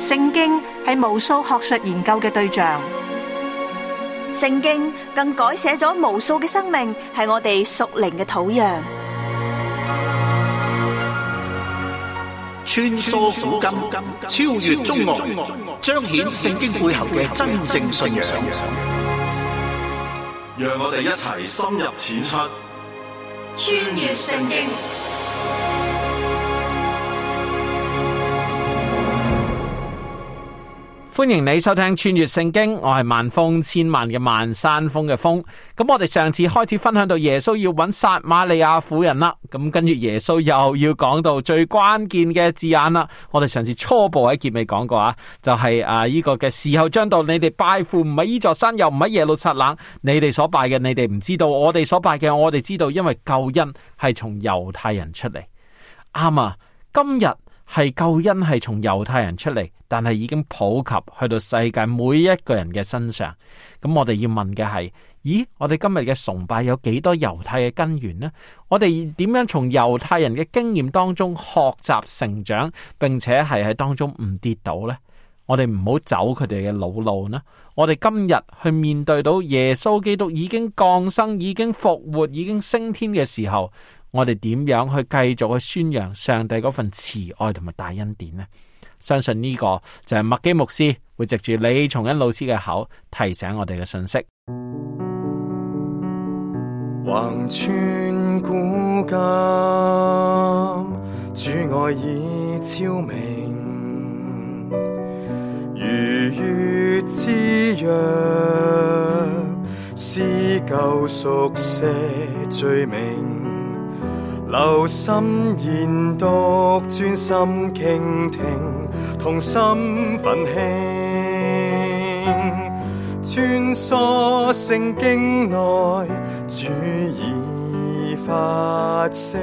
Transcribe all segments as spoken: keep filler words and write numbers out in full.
聖經係無數學術研究嘅對象， 聖經更改寫咗無數嘅生命，係我哋屬靈嘅土壤。 穿梭古今，超越中外，彰顯聖經背後嘅真正信仰。 讓我哋一齊深入淺出， 穿越聖經。 歡迎你收聽穿越聖經，我係萬峰千萬嘅萬山峰嘅峰。咁我哋上次開始分享到耶穌要揾撒瑪利亞婦人啦，咁跟住耶穌又要講到最關鍵嘅字眼啦。我哋上次初步喺結尾講過啊，就係啊呢個嘅時候將到，你哋拜父唔係呢座山，又唔係耶路撒冷，你哋所拜嘅你哋唔知道，我哋所拜嘅我哋知道，因為救恩係從猶太人出嚟。啱啊，今日係救恩係從猶太人出嚟，但係已經普及去到世界每一個人嘅身上。咁我哋要問嘅係，咦，我哋今日嘅崇拜有幾多猶太嘅根源呢？我哋點樣從猶太人嘅經驗當中學習成長，並且係喺當中唔跌倒呢？我哋唔好走佢哋嘅老路呢？我哋今日去面對到耶穌基督已經降生、已經復活、已經升天嘅時候，我哋點樣去繼續去宣揚上帝嗰份慈愛同埋大恩典呢？相信呢個就係麥基牧師會藉住李松恩老師嘅口提醒我哋嘅信息。 橫穿古今，主愛已昭明，如月之約，撕舊熟寫罪名。留心研讀，專心傾聽，同心奮興，穿梭聖經內，主已發聲，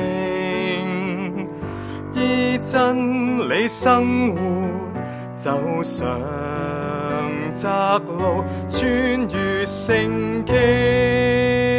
依真理生活，走上窄路，穿越聖經。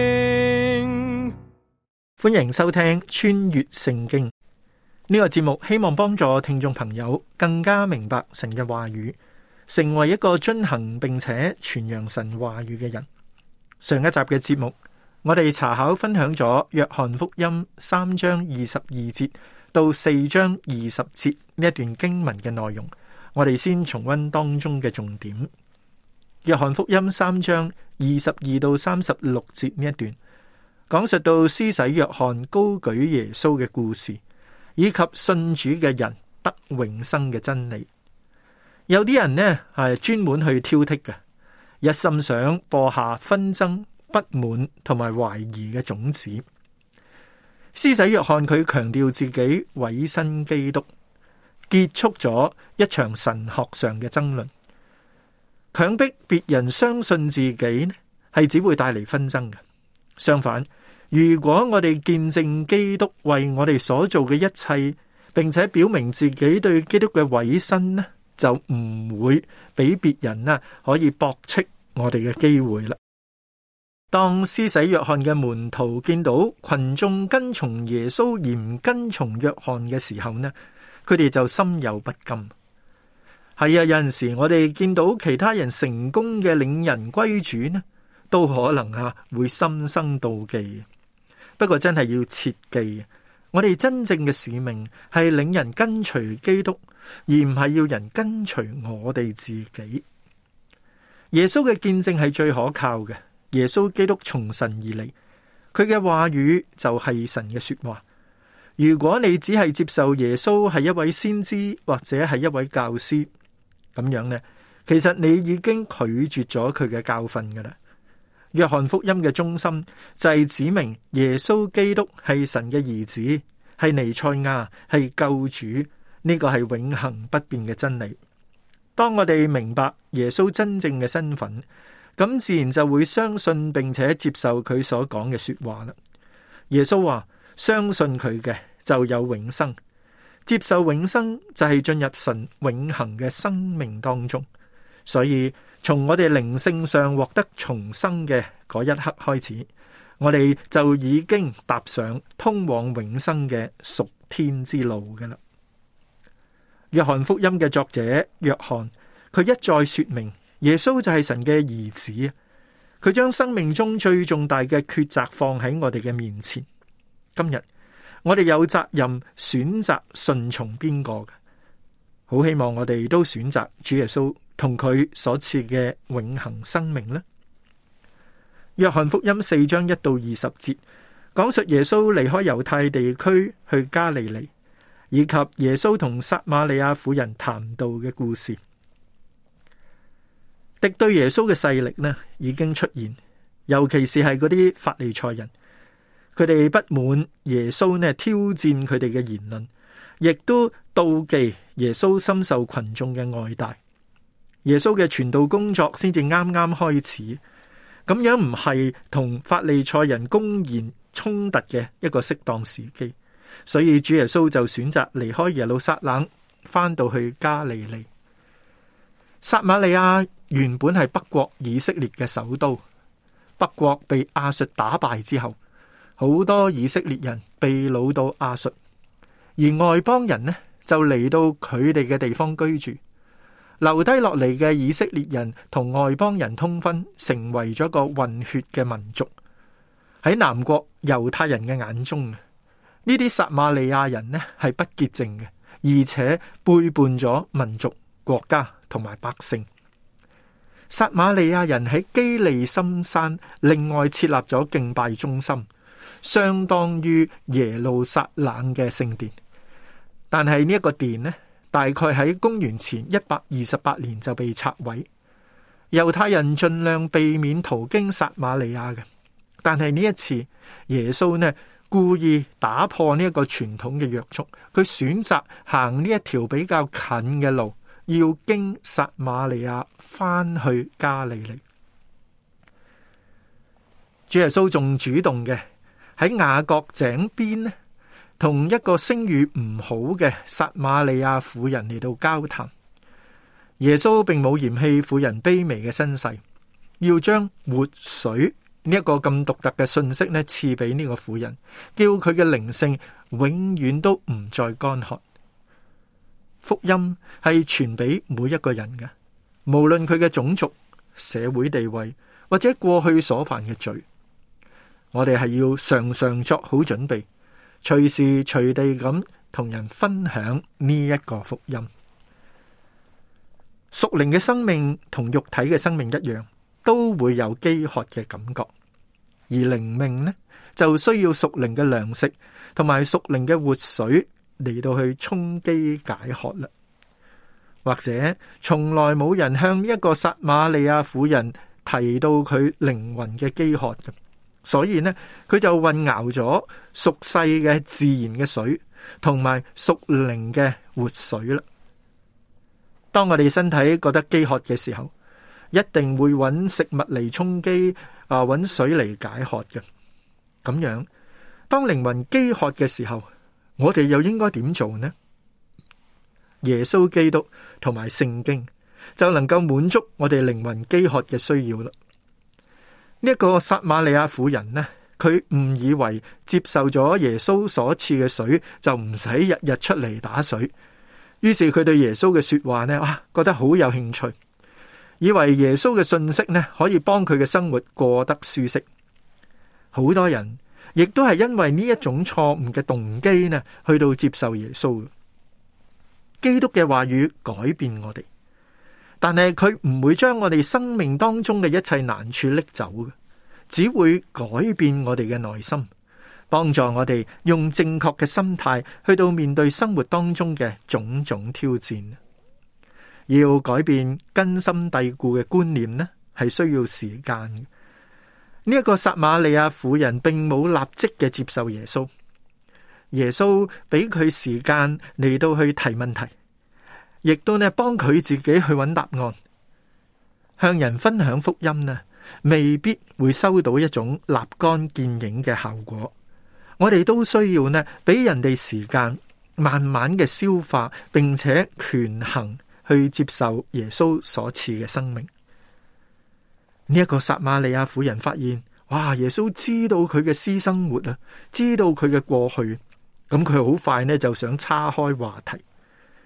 歡迎收聽穿越聖經呢個節目，希望幫助聽眾朋友更加明白神嘅話語，成為一個遵行並且傳揚神話語嘅人。上一集嘅節目，我哋查考分享咗約翰福音三章二十二節到四章二十節呢一段經文嘅內容，我哋先重溫當中嘅重點。約翰福音三章二十二到三十六節呢一段，講述到施洗約翰高舉耶穌嘅故事，以及信主嘅人得永生嘅真理。有啲人呢係專門去挑剔嘅，一心想播下紛爭、不滿同埋懷疑嘅種子。施洗約翰佢強調自己委身基督，結束咗一場神學上嘅爭論。強迫別人相信自己呢，係只會帶嚟紛爭嘅。相反，如果我哋見證基督為我哋所做嘅一切，並且表明自己對基督嘅委身呢，就唔會俾別人呢可以駁斥我哋嘅機會啦。當施洗約翰嘅門徒見到群眾跟從耶穌而唔跟從約翰嘅時候呢，佢哋就心有不甘。係啊，有陣時我哋見到其他人成功嘅領人歸主呢，都可能啊會心生妒忌。不過真係要切記，我哋真正嘅使命係領人跟隨基督，而唔係要人跟隨我哋自己。耶穌嘅見證係最可靠嘅。耶穌基督從神而嚟，佢嘅話語就係神嘅說話。如果你只係接受耶穌係一位先知或者係一位教師，咁樣呢，其實你已經拒絕咗佢嘅教訓㗎喇。約翰福音嘅中心就係指明耶穌基督係神嘅兒子，係彌賽亞，係救主，呢個係永恆不變嘅真理。當我哋明白耶穌真正嘅身份，咁自然就會相信並且接受佢所講嘅說話啦。耶穌話：相信佢嘅就有永生，接受永生就係進入神永恆嘅生命當中。所以從我哋靈性上獲得重生嘅嗰一刻開始，我哋就已經踏上通往永生嘅屬天之路㗎喇。 約翰福音嘅作者約翰，佢一再說明耶穌就係神嘅兒子，佢將生命中最重大嘅抉擇放喺我哋嘅面前。今日我哋有責任選擇順從邊個嘅，好希望我哋都選擇主耶穌同佢所賜嘅永恆生命呢。約翰福音四章一到二十節講述耶穌離開猶太地區去加利利，以及耶穌同撒瑪利亞婦人談道嘅故事。敵對耶穌嘅勢力呢已經出現，尤其是係嗰啲法利賽人，佢哋不滿耶穌呢挑戰佢哋嘅言論，亦都妒忌耶穌深受群眾嘅愛戴。耶穌嘅傳道工作先至啱啱開始，咁樣唔係同法利賽人公然衝突嘅一個適當時機，所以主耶穌就選擇離開耶路撒冷，翻到去加利利。撒瑪利亞原本係北國以色列嘅首都，北國被亞述打敗之後，好多以色列人被擄到亞述，而外邦人呢就嚟到佢哋嘅地方居住。留低落嚟嘅以色列人同外邦人通婚，成為咗個混血嘅民族。喺南國猶太人嘅眼中，呢啲撒瑪利亞人呢係不潔淨嘅，而且背叛咗民族、國家同埋百姓。撒瑪利亞人喺基利心山另外設立咗敬拜中心，相當於耶路撒冷嘅聖殿。但係呢一個殿呢，大概喺公元前一百二十八年就被拆毀。猶太人盡量避免途經撒瑪利亞嘅，但係呢一次耶穌呢故意打破呢一個傳統嘅約束，佢選擇行呢一條比較近嘅路，要經撒瑪利亞翻去加利利。主耶穌仲主動嘅喺雅各井邊呢，同一個聲譽唔好嘅撒瑪利亞婦人嚟到交談。耶穌並冇嫌棄婦人卑微嘅身世，要將活水呢一個咁獨特嘅信息呢賜俾呢個婦人，叫佢嘅靈性永遠都唔再乾渴。福音係傳俾每一個人嘅，無論佢嘅種族、社會地位或者過去所犯嘅罪，我哋係要常常作好準備，隨時隨地咁同人分享呢一個福音。屬靈嘅生命同肉體嘅生命一樣，都會有飢渴嘅感覺，而靈命呢就需要屬靈嘅糧食同埋屬靈嘅活水嚟到去充飢解渴啦。或者從來冇人向呢一個撒瑪利亞婦人提到佢靈魂嘅飢渴嘅，所以呢佢就混淆咗屬世嘅自然嘅水同埋屬靈嘅活水啦。當我哋身體覺得飢渴嘅時候，一定會揾食物嚟充飢啊，揾水嚟解渴嘅。咁樣當靈魂飢渴嘅時候，我哋又應該點做呢？耶穌基督同埋聖經就能夠滿足我哋靈魂飢渴嘅需要啦。呢一個撒瑪利亞婦人呢，佢誤以為接受咗耶穌所賜嘅水就唔使日日出嚟打水，於是佢對耶穌嘅說話呢，啊，覺得好有興趣，以為耶穌嘅信息呢可以幫佢嘅生活過得舒適。好多人亦都係因為呢一種錯誤嘅動機呢，去到接受耶穌。基督嘅話語改變我哋，但係佢唔會將我哋生命當中嘅一切難處拎走嘅，只會改變我哋嘅內心，幫助我哋用正確嘅心態去到面對生活當中嘅種種挑戰。要改變根深蒂固嘅觀念呢，係需要時間嘅。呢一個撒瑪利亞婦人並冇立即嘅接受耶穌。耶穌俾佢時間嚟到去提問題，亦都呢幫佢自己去揾答案。向人分享福音呢，未必會收到一種立竿見影嘅效果。我哋都需要呢俾人哋時間，慢慢嘅消化，並且權衡去接受耶穌所賜嘅生命。呢一個撒瑪利亞婦人發現，哇！耶穌知道佢嘅私生活啊，知道佢嘅過去。咁佢好快呢就想岔開話題，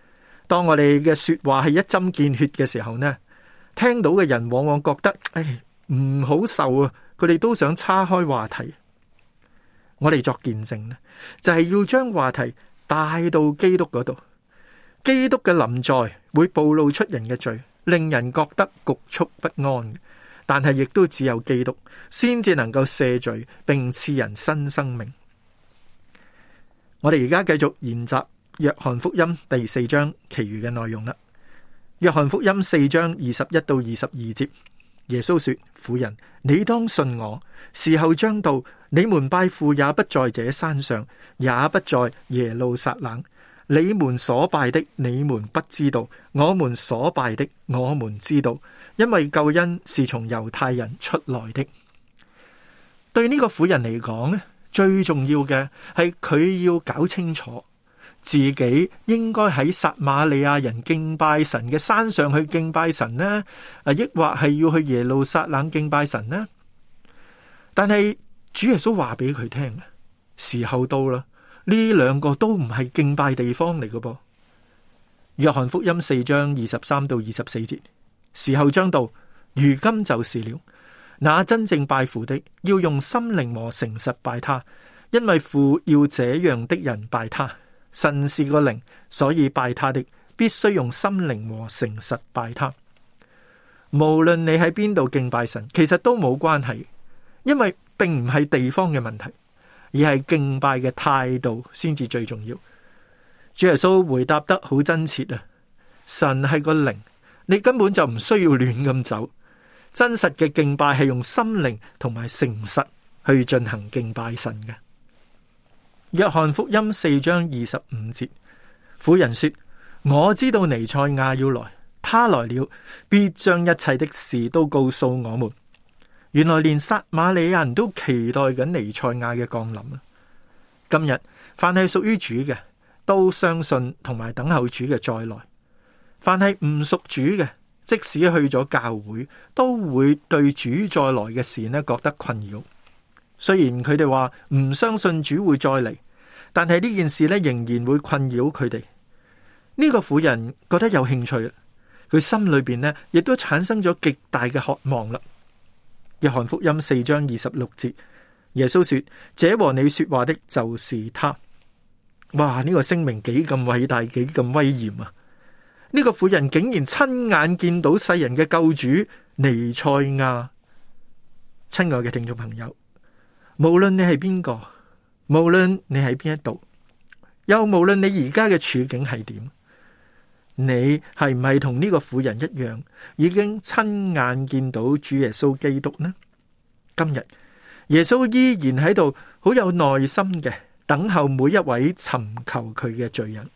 當我哋嘅說話係一針見血嘅時候呢，聽到嘅人往往覺得，唉，唔好受啊，佢哋都想岔開話題。我哋作見證呢，就係要將話題帶到基督嗰度。基督嘅臨在會暴露出人嘅罪，令人覺得局促不安。但係亦都只有基督先至能夠赦罪，並賜人新生命。我哋而家繼續研習約翰福音第四章其餘嘅內容啦。約翰福音四章二十一到二十二節，耶穌說：婦人，你當信我，時候將到，你們拜父也不在這山上，也不在耶路撒冷。你們所拜的，你們不知道；我們所拜的，我們知道，因為救恩是從猶太人出來的。對呢個婦人嚟講咧，最重要嘅係佢要搞清楚自己應該喺撒瑪利亞人敬拜神嘅山上去敬拜神呢，啊，抑或係要去耶路撒冷敬拜神呢？但係主耶穌話俾佢聽，時候到啦。呢兩個都唔係敬拜地方嚟嘅噃。約翰福音四章二十三到二十四節，時候將到，如今就是了。那真正拜父的，要用心靈和誠實拜他，因為父要這樣的人拜他。神是個靈，所以拜他的必須用心靈和誠實拜他。無論你喺邊度敬拜神，其實都冇關係，因為並唔係地方嘅問題。而係敬拜嘅態度先至最重要。主耶穌回答得好真切啊！神係個靈，你根本就唔需要亂咁走。真實嘅敬拜係用心靈同埋誠實去進行敬拜神嘅。約翰福音四章二十五節，婦人說：我知道彌賽亞要來，他來了，必將一切的事都告訴我們。原來連撒瑪利亞人都期待緊彌賽亞嘅降臨啊！今日凡係屬於主嘅，都相信同埋等候主嘅再來；凡係唔屬主嘅，即使去咗教會，都會對主再來嘅事呢覺得困擾。雖然佢哋話唔相信主會再嚟，但係呢件事呢仍然會困擾佢哋。呢個婦人覺得有興趣，佢心裏邊呢亦都產生咗極大嘅渴望啦。約翰福音四章二十六節，耶穌說：這和你說話的就是他。哇！呢個聲明幾咁偉大，幾咁威嚴啊！呢個婦人竟然親眼見到世人嘅救主彌賽亞。親愛嘅聽眾朋友，無論你係邊個，無論你喺邊一度，又無論你而家嘅處境係點，你係唔係同呢個婦人一樣，已經親眼見到主耶穌基督呢？今日耶穌依然喺度好有耐心嘅等候每一位尋求佢嘅罪人。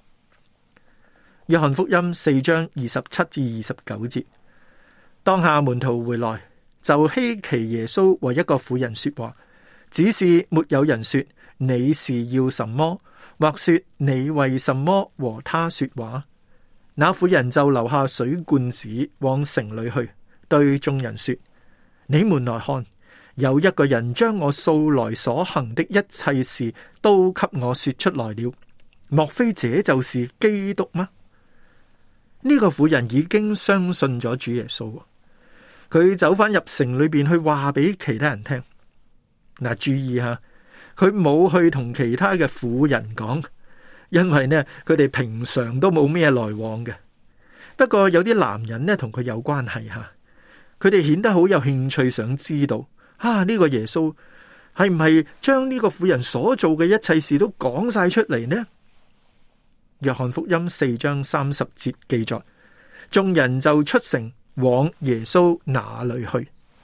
約翰福音四章二十七至二十九節，當下門徒回來，就希奇耶穌為一個婦人說話，只是沒有人說你是要什麼，或說你為什麼和他說話。那婦人就留下水罐子往城裏去，對眾人說：你們來看，有一個人將我素來所行的一切事都給我說出來了，莫非這就是基督嗎？呢個婦人已經相信咗主耶穌，佢走翻入城裏邊去話俾其他人聽。嗱，注意下，佢冇去同其他嘅婦人講。因為呢，佢哋平常都冇咩來往嘅。不過有啲男人呢，同佢有關係吓，佢哋顯得好有興趣，想知道啊，呢個耶穌係唔係將呢個婦人所做嘅一切事都講晒出嚟呢？約翰福音四章三十節記載，眾人就出城往耶穌那裏去。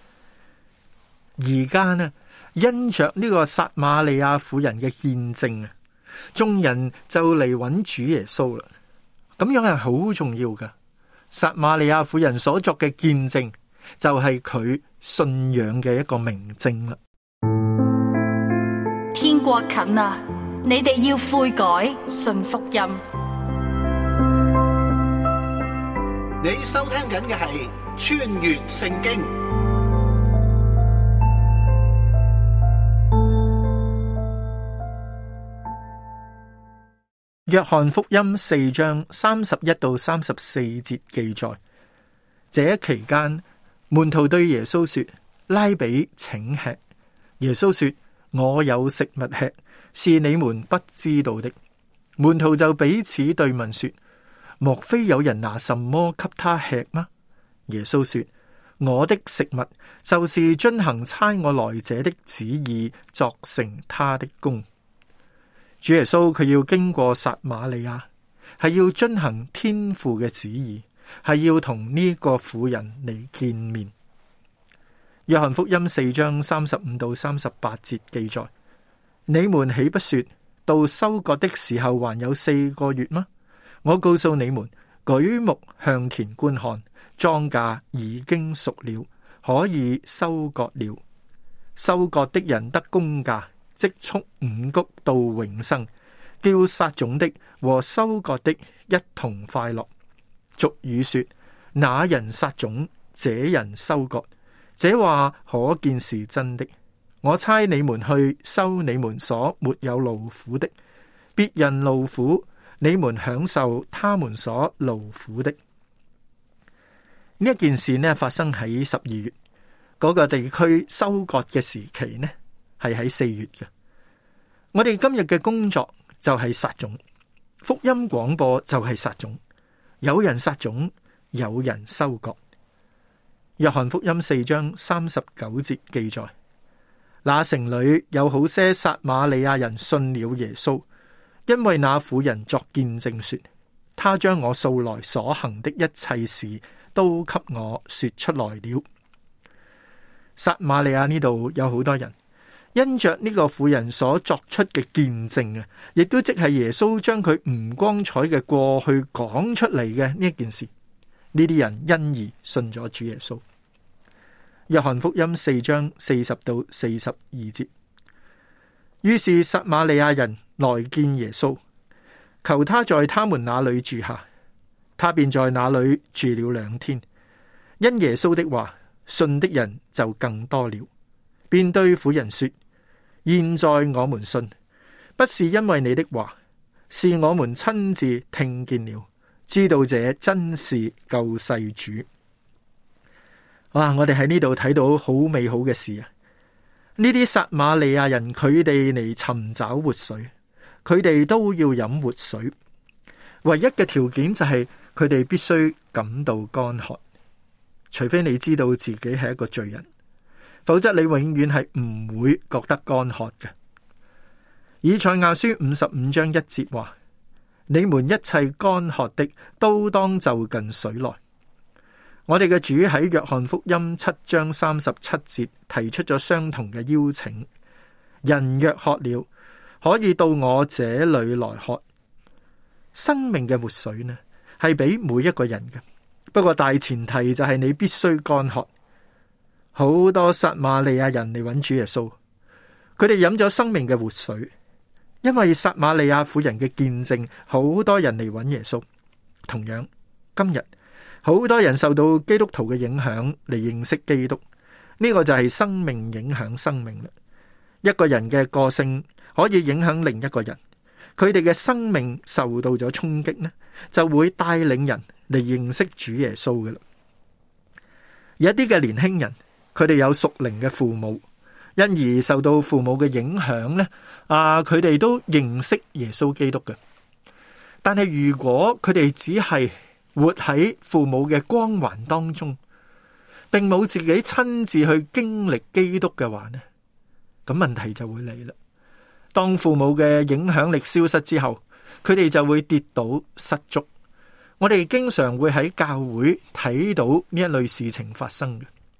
而家呢，因着呢個撒瑪利亞婦人嘅見證啊，眾人就嚟揾主耶穌啦，咁樣係好重要噶。撒瑪利亞婦人所作嘅見證，就係佢信仰嘅一個明證啦。 天國近啦，你哋要悔改，信福音。 你收聽緊嘅係穿越聖經。 約翰福音四章三十一到三十四節記載，這期間門徒對耶穌說：拉比，請吃。耶穌說：我有食物吃，是你們不知道的。門徒就彼此對問說：莫非有人拿什麼給他吃嗎？耶穌說：我的食物就是遵行差我來者的旨意，作成他的功。主耶穌佢要經過撒瑪利亞，係要遵行天父嘅旨意，係要同呢個婦人嚟見面。約翰福音四章三十五到三十八節記載：你們豈不說到收割的時候還有四個月嗎？我告訴你們，舉目向田觀看，莊稼已經熟了，可以收割了。收割的人得工價，積蓄五穀到永生，叫撒種的和收割的一同快樂。俗語說：那人撒種，這人收割。這話可見是真的。我差你們去收你們所沒有勞苦的，別人勞苦，你們享受他們所勞苦的。呢一件事呢，發生喺十二月，嗰個地區收割嘅時期呢，係喺四月嘅。我哋今日嘅工作就係撒種，福音廣播就係撒種，有人撒種，有人收割。約翰福音四章三十九節記載：那城裏有好些撒瑪利亞人信了耶穌，因為那婦人作見證說，他將我素來所行的一切事都給我說出來了。撒瑪利亞呢度有好多人，因着呢個婦人所作出嘅見證啊，亦都即係耶穌將佢唔光彩嘅過去講出嚟嘅呢一件事。呢啲人因而信咗主耶穌。約翰福音四章四十到四十二節，於是撒瑪利亞人來見耶穌，求他在他們那裏住下，他便在那裏住了兩天。因耶穌的話，信的人就更多了，便對婦人說：現在我們信，不是因為你的話，是我們親自聽見了，知道這真是救世主。哇！我哋喺呢度睇到好美好嘅事啊！呢啲撒瑪利亞人，佢哋嚟尋找活水，佢哋都要飲活水。唯一嘅條件就係佢哋必須感到乾渴，除非你知道自己係一個罪人，否則你永遠係唔會覺得乾渴嘅。以賽亞書五十五章一節話：你們一切乾渴的，都當就近水來。我哋嘅主喺約翰福音七章三十七節提出咗相同嘅邀請：人若渴了，可以到我這裏來喝。生命嘅活水呢，係俾每一個人嘅，不過大前提就係你必須乾渴。好多撒瑪利亞人嚟揾主耶穌，佢哋飲咗生命嘅活水，因為撒瑪利亞婦人嘅見證，好多人嚟揾耶穌。同樣今日，好多人受到基督徒嘅影響嚟認識基督，呢個就係生命影響生命啦。一個人嘅個性可以影響另一個人，佢哋嘅生命受到咗衝擊呢，就會帶領人嚟認識主耶穌嘅啦。有一啲嘅年輕人，佢哋有屬靈嘅父母，因而受到父母嘅影響呢，啊，佢哋都認識耶穌基督嘅。但係如果佢哋只係活喺父母嘅光環當中，並冇自己親自去經歷基督嘅話呢，咁問題就會嚟啦。當父母嘅影響力消失之後，佢哋就會跌倒失足。我哋經常會喺教會睇到呢一類事情發生嘅。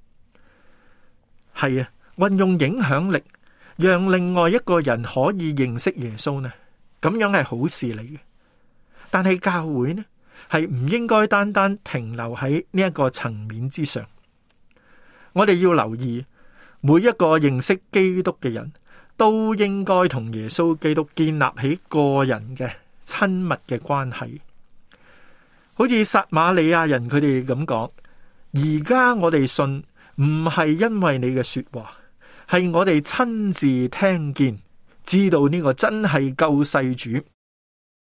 係啊，運用影響力，讓另外一個人可以認識耶穌呢，咁樣係好事嚟嘅。但係教會呢，係唔應該單單停留喺呢一個層面之上。我哋要留意，每一個認識基督嘅人都應該同耶穌基督建立起個人嘅親密嘅關係。好似撒瑪利亞人佢哋咁講，而家我哋信唔係因為你嘅說話，係我哋親自聽見，知道呢個真係救世主。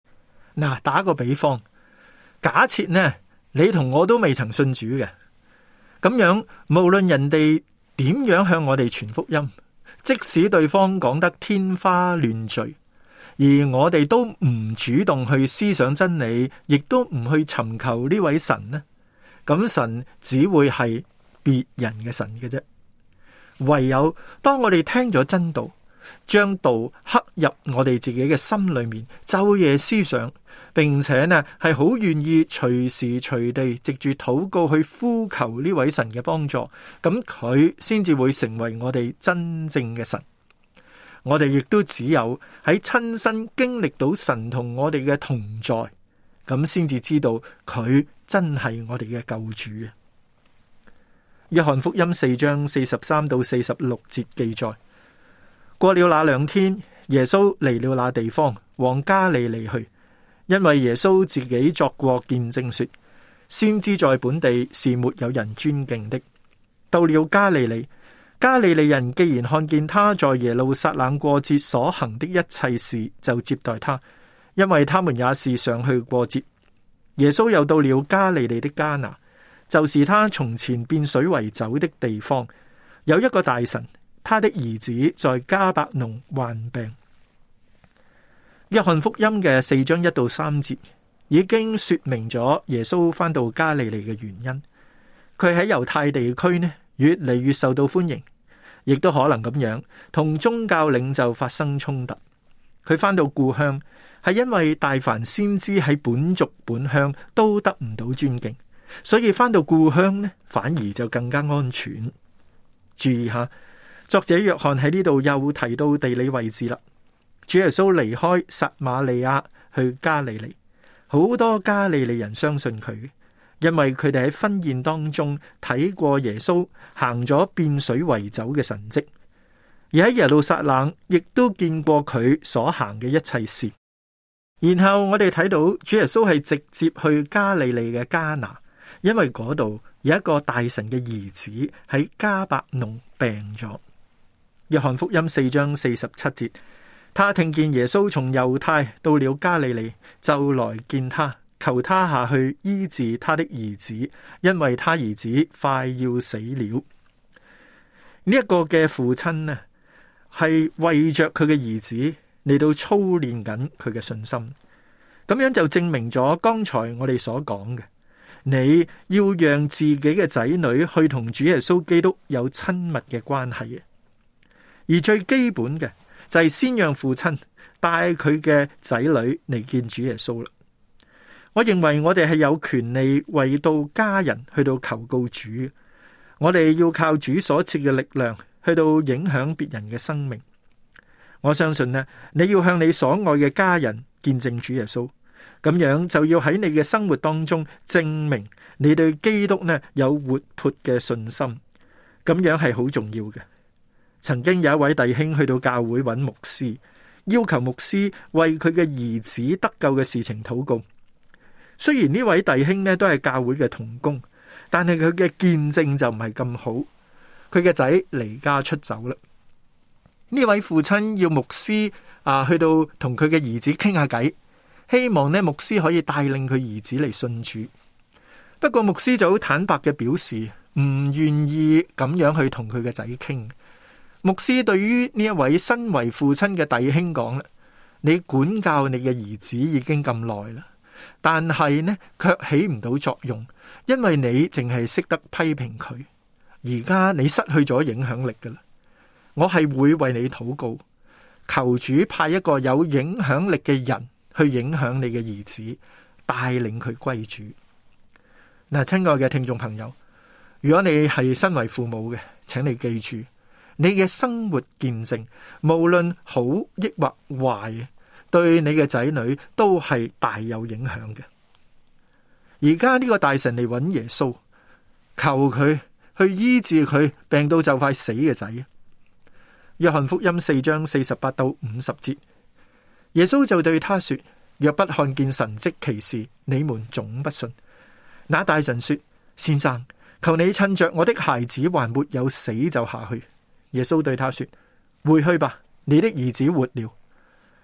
嗱，打個比方，假設呢，你同我都未曾信主嘅，咁樣無論人哋點樣向我哋傳福音，即使對方講得天花亂墜，而我哋都唔主動去思想真理，亦都唔去尋求呢位神呢，咁神只會係別人嘅神嘅啫。唯有當我哋聽咗真道，將道刻入我哋自己嘅心裏面，晝夜思想，並且呢係好願意隨時隨地藉住禱告去呼求呢位神嘅幫助，咁佢先至會成為我哋真正嘅神。我哋亦都只有喺親身經歷到神同我哋嘅同在，咁先至知道佢真係我哋嘅救主。約翰福音四章四十三到四十六節記載，過了那兩天，耶穌離了那地方，往加利利去，因為耶穌自己作過見證說，先知在本地是沒有人尊敬的。到了加利利，加利利人既然看見他在耶路撒冷過節所行的一切事，就接待他，因為他們也是上去過節。耶穌又到了加利利的迦拿，就是他從前變水為酒的地方，有一個大臣，他的兒子在迦百農患病。約翰福音嘅四章一到三節已經說明咗耶穌返到加利利嘅原因。佢喺猶太地區呢，越嚟越受到歡迎，亦都可能咁樣同宗教領袖發生衝突。佢返到故鄉係因為大凡先知喺本族本鄉都得唔到尊敬，所以返到故鄉呢，反而就更加安全。注意下，作者約翰喺呢度又提到地理位置啦。主耶穌離開撒瑪利亞去加利利，好多加利利人相信佢，因為佢哋喺婚宴當中睇過耶穌行咗變水為酒嘅神蹟，而喺耶路撒冷亦都見過佢所行嘅一切事。然後我哋睇到主耶穌係直接去加利利嘅迦拿，因為嗰度有一個大臣嘅兒子喺迦百農病咗。約翰福音四章四十七節，他聽見耶穌從猶太到了加利利，就來見他，求他下去醫治他的兒子，因為他兒子快要死了。呢一個嘅父親呢，係為着佢嘅兒子嚟到操練緊佢嘅信心，咁樣就證明咗剛才我哋所講嘅，你要讓自己嘅仔女去同主耶穌基督有親密嘅關係嘅。而最基本嘅就係先讓父親帶佢嘅仔女嚟見主耶穌啦。我認為我哋係有權利為到家人去到求告主，我哋要靠主所賜嘅力量去到影響別人嘅生命。我相信呢，你要向你所愛嘅家人見證主耶穌，咁樣就要喺你嘅生活當中證明你對基督呢有活潑嘅信心，咁樣係好重要嘅。曾經有一位弟兄去到教會揾牧師，要求牧師為佢嘅兒子得救嘅事情禱告。雖然呢位弟兄呢都係教會嘅同工，但係佢嘅見證就唔係咁好。佢嘅仔離家出走啦。呢位父親要牧師啊去到同佢嘅兒子傾下偈，希望呢牧師可以帶領佢兒子嚟信主。不過牧師就好坦白嘅表示唔願意咁樣去同佢嘅仔傾。牧師對於呢一位身為父親嘅弟兄講啦，你管教你嘅兒子已經咁耐啦，但係呢卻起唔到作用，因為你淨係識得批評佢，而家你失去咗影響力噶啦。我係會為你禱告，求主派一個有影響力嘅人去影響你嘅兒子，帶領佢歸主。嗱，親愛嘅聽眾朋友，如果你係身為父母嘅，請你記住，你嘅生活見證，無論好抑或壞，對你嘅仔女都係大有影響嘅。而家呢個大臣嚟揾耶穌，求佢去醫治佢病到就快死嘅仔。約翰福音四章四十八到五十節，耶穌就對他說：若不看見神蹟奇事，你們總不信。那大臣說：先生，求你趁着我的孩子還沒有死就下去。耶穌對他說：回去吧，你的兒子活了。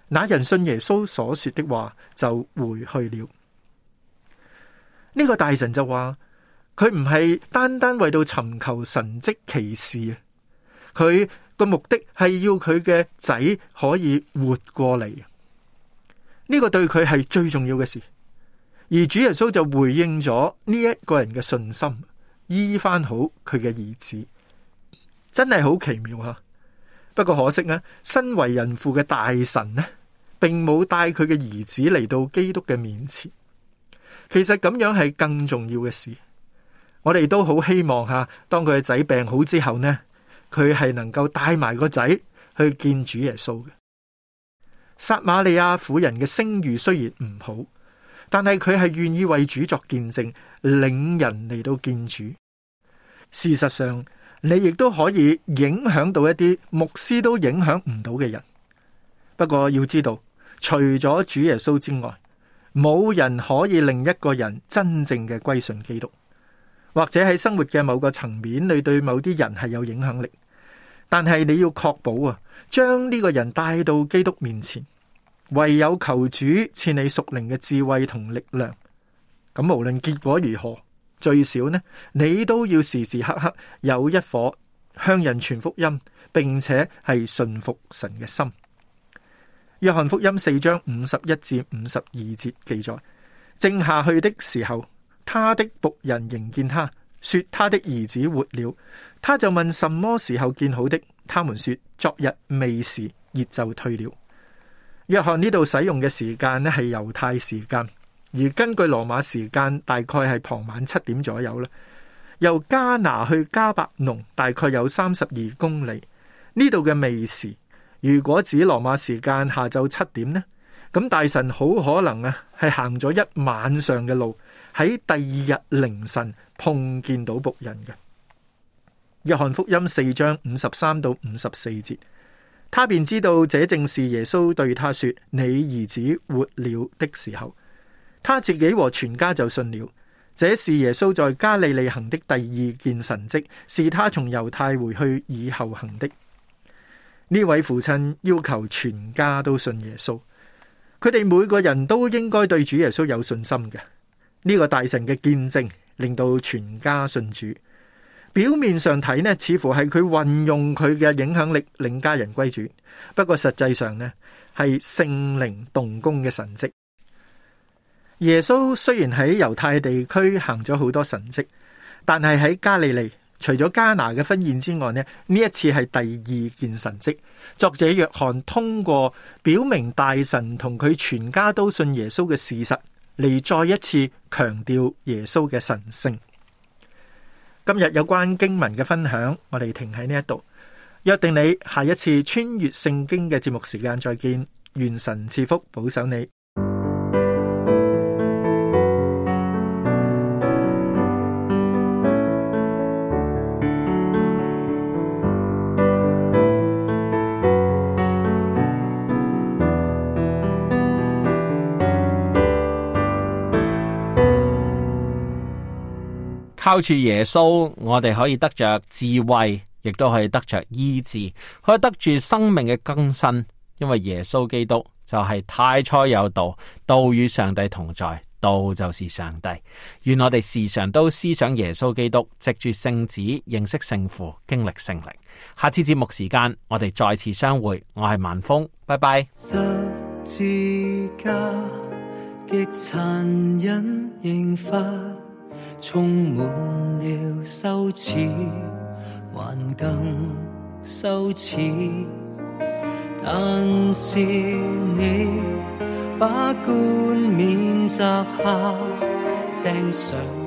那人信耶穌所說的話，就回去了。呢個大臣就話，佢唔係單單為到尋求神蹟奇事啊，佢個目的係要佢嘅仔可以活過嚟。呢個對佢係最重要嘅事。而主耶穌就回應咗呢一個人嘅信心，醫翻好佢嘅兒子，真係好奇妙啊！不過可惜呢，身為人父嘅大臣呢，並冇帶佢嘅兒子嚟到基督嘅面前。其實咁樣係更重要嘅事。我哋都好希望吓，當佢嘅仔病好之後呢，佢係能夠帶埋個仔去見主耶穌嘅。撒瑪利亞婦人嘅聲譽雖然唔好，但係佢係願意為主作見證，領人嚟到見主。事實上，你亦都可以影響到一啲牧師都影響唔到嘅人。不過要知道，除咗主耶穌之外，冇人可以令一個人真正嘅歸順基督。或者喺生活嘅某個層面，你對某啲人係有影響力，但係你要確保啊，將呢個人帶到基督面前。唯有求主賜你屬靈嘅智慧同力量。咁無論結果如何，最少呢，你都要時時刻刻有一顆向人傳福音，並且係信服神嘅心。約翰福音四章五十一至五十二節記載，正下去的時候，他的僕人迎見他，說他的兒子活了。他就問什麼時候見好的，他們說昨日未時，熱就退了。約翰呢度使用嘅時間呢係猶太時間，而根據羅馬時間大概係傍晚七點左右啦。由加拿去加百農大概有三十二公里。呢度嘅未時，如果指羅馬時間下晝七點呢，咁大臣好可能啊係行咗一晚上嘅路，喺第二日凌晨碰見到僕人嘅。約翰福音四章五十三到五十四節。他便知道這正是耶穌對他說你兒子活了的時候，他自己和全家就信了。這是耶穌在加利利行的第二件神蹟，是他從猶太回去以後行的。呢位父親要求全家都信耶穌，佢哋每個人都應該對主耶穌有信心嘅。呢個大臣嘅見證令到全家信主。表面上睇呢，似乎係佢運用佢嘅影響力令家人歸主，不過實際上呢，係聖靈動工嘅神蹟。耶穌雖然喺猶太地區行咗好多神蹟，但係喺加利利，除咗加拿嘅婚宴之外呢，呢一次係第二件神蹟。作者約翰通過表明大臣同佢全家都信耶穌嘅事實，嚟再一次強調耶穌嘅神聖。今日有關經文嘅分享，我哋停喺呢一度，約定你下一次穿越聖經嘅節目時間再見。願神賜福保守你。 靠住耶穌，我哋可以得着智慧，亦都可以得着醫治，可以得住生命嘅更新。因為耶穌基督就係太初有道，道與上帝同在，道就是上帝。願我哋時常都思想耶穌基督，藉住聖子認識聖父，經歷聖靈。下次節目時間，我哋再次相會。我係萬峰，拜拜。 十字架極殘忍刑罰，充滿了羞恥，還更羞恥。但是你把冠冕摘下，釘上